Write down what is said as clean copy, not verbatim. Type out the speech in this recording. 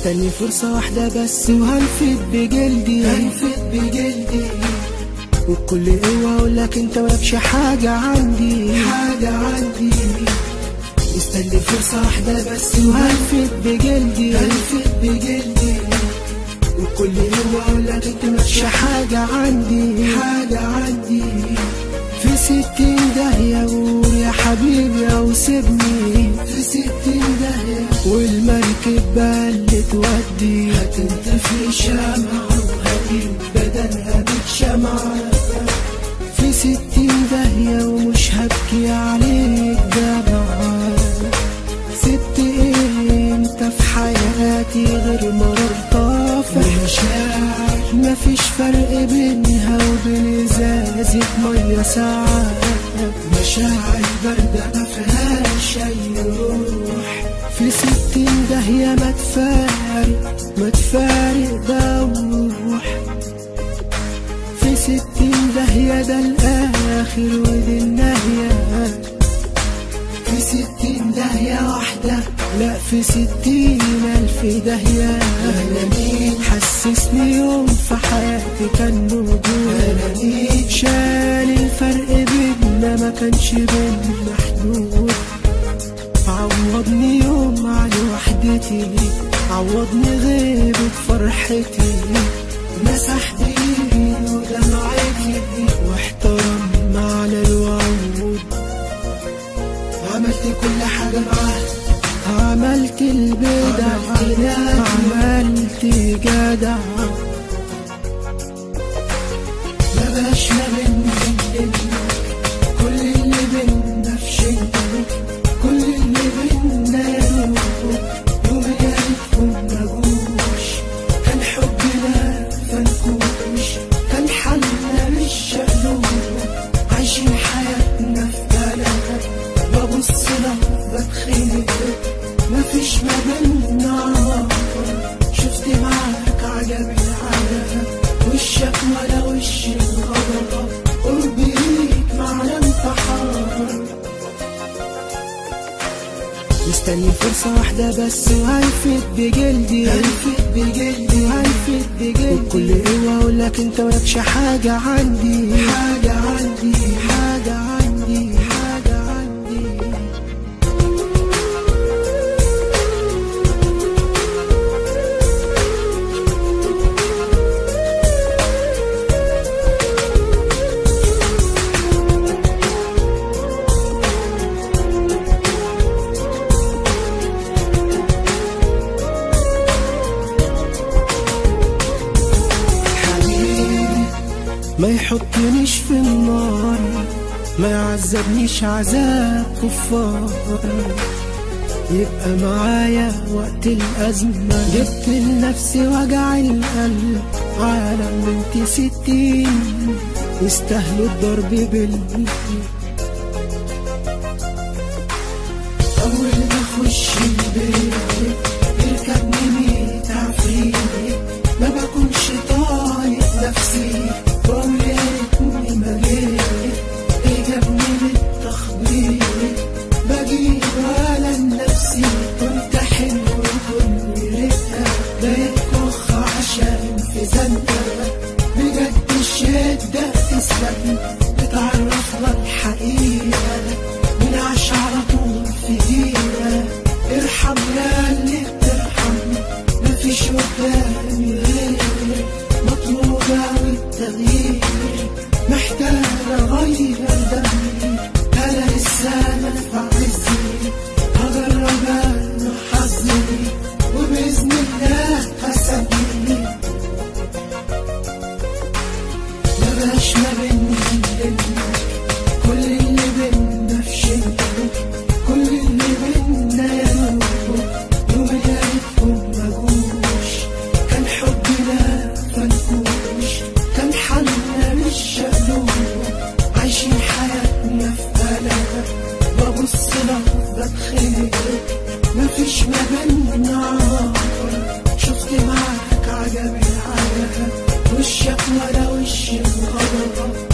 مستني فرصة واحدة بس وهنفد بجلدي، هنفد بجلدي، وبكل قوة اقولك انت مالكش حاجة عندي، حاجة عندي. مستني فرصة واحدة بس وهنفد بجلدي، هنفد بجلدي، وبكل قوة اقولك انت مالكش حاجة عندي، حاجة عندي. في 60 داهية قول يا حبيبي او سيبني، في 60 داهية والمركب بقى اللي تودي هتنطفي شمعة وهجيب بدنها بتشمعة. في 60 داهية ومش هبكي عليك دمعة. سبت ايه انت في حياتي غير مرار طافح ومشاعر مفيش فرق بينها وبين ازازة مية ساعة. مشاعر باردة مفيهاش اي روح. في 60 داهية ما تفارق، ما تفارق بروح. في 60 داهية ده الاخر ودي النهاية. في 60 داهية واحدة لا في 60,000 داهية. أنا مين حسسني يوم في حياتي كان موجود، أنا مين شال الفرق بيننا ما كانش بيننا حدود. عوضني يوم عن وحدتي، عوضني غيبة فرحتي، مسح بإيده ودمعتي واحترم معنى الوعود. عملت كل حاجة معاه، عملت البدع، عملت جدع. ما بقاش ما بينا كل اللي بينا في شنطة، كل اللي بينا يوم يا ريتكم مجوش. كان حبنا فنكوش، كان حالنا مش شقلوب، عايشين حياتنا في بلد ببص لها بتخنق. مفيش ما بينا عمار، شفت معاك عجب العجب، وشك ولا وش الغضب، قربي ليك معنى انتحار. مستني فرصة واحدة بس وهنفد بجلدي، هنفد بجلدي، هنفد بجلدي، وبكل قوة اقولك انت مالكش حاجة عندي، حاجة عندي، حاجة عندي، حاجة عندي. ما يحطنيش في النار، ما يعذبنيش عذاب كفار، يبقى معايا وقت الأزمة. جبت لنفسي وجع القلب، عالم بنت 60 يستاهلوا الضرب بالقلب. أول ما أخش البيت يركبني 100 عفريت، ما بكونش طايق نفسي وأقول يا ريتني ما جيت. جابني بالتخبيط بجيب على نفسي، كنت حلو كل رقة بقيت كخ عشان في زنقة. بجد الشدة تسلم بتعرفنا الحقيقة، بنعيش على طول في دقيقة. ارحم يا اللي بترحم، مفيش قدامي غير مطلوب أوي التغيير. محتاج أغير دمي، أنا لسه أنا في عزي، هجرب أنا حظي وبإذن الله هسمي. مبقاش ما بينا كل اللي بينا في شنطة، كل اللي بينا يا يوم يا ريتكم مجوش. كان حبنا فنكوش، كان حالنا مش شقلوب، عايشين حياتنا في بلد ببص لها بتخنق. مفيش ما بينا عمار، شفت معاك عجب العجب، وشك ولا وش الغضب،